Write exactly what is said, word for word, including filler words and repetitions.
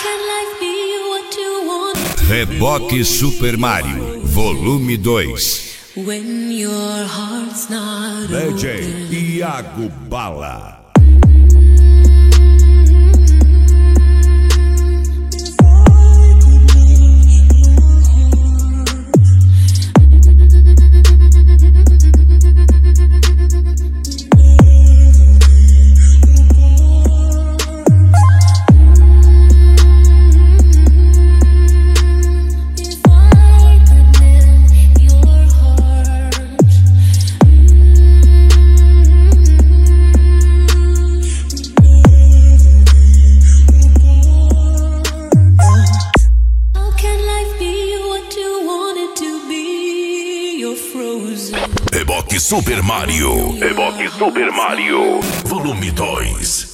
Reboque Super Mario, volume dois. When your heart's not D J open. Iago Bala. Reboque Super Mario. Reboque Super Mario, volume dois.